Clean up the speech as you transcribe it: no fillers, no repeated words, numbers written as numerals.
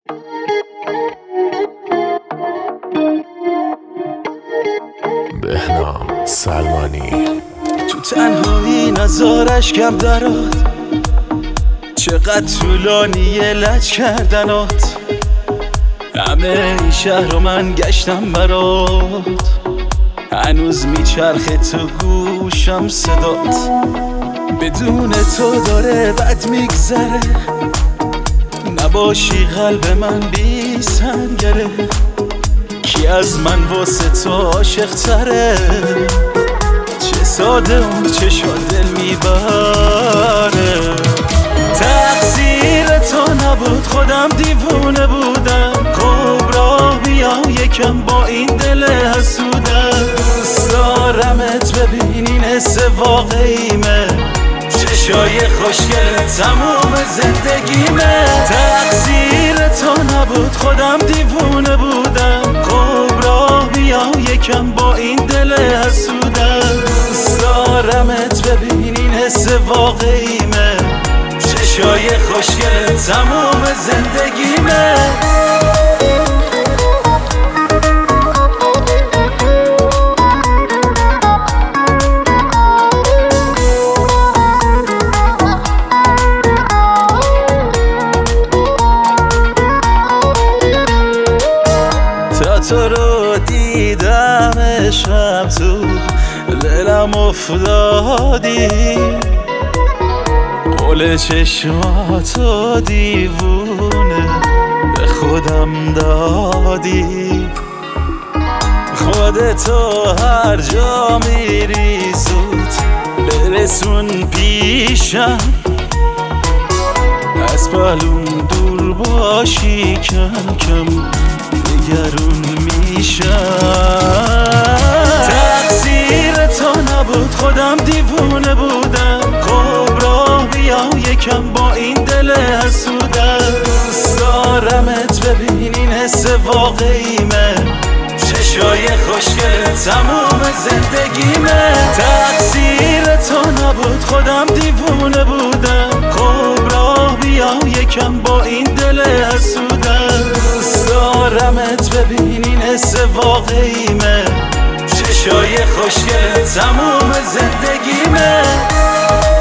بهنام سلمانی. تو تنهایی نزارش کم درات، چقدر طولانیه لج کردنات. همه این شهر رو من گشتم برات، هنوز میچرخه تو گوشم صدات. بدون تو داره بد میگذره، نباشی قلب من بی سنگره. کی از من واسه تو عاشق تره، چه ساده اون چشات دل میبره. تقصیر تو نبود، خودم دیوونه بودم. خب راه بیا یکم با این دل حسودم. دوست دارمت ببین این حس واقعیمه، چشای خوشگل تموم زندگیمه. تقصیر تو نبود، خودم دیوونه بودم. خب راه بیا یکم با این دل حسودم. دوست دارمت ببین این حس واقعیمه، چشای خوشگل تموم زندگیمه. تو رو دیدم عشقم، تو دلم افتادی. قول چشماتو دیوونه به خودم دادی. خودتو هر جا میری زود برسون پیشم، از پهلوم دور باشی کم کم نگرون میشم. تقصیر تو نبود، خودم دیوونه بودم. خب راه بیا یکم با این دل حسودم. دوست دارمت ببین این حس واقعیمه، چشای خوشگل تموم زندگیمه. تقصیر تو نبود، خودم دیوونه بودم. خب راه بیا یکم با این دل حسودم. دوست دارمت ببین این حس واقعیمه، چشای خوشگل تموم زندگیمه.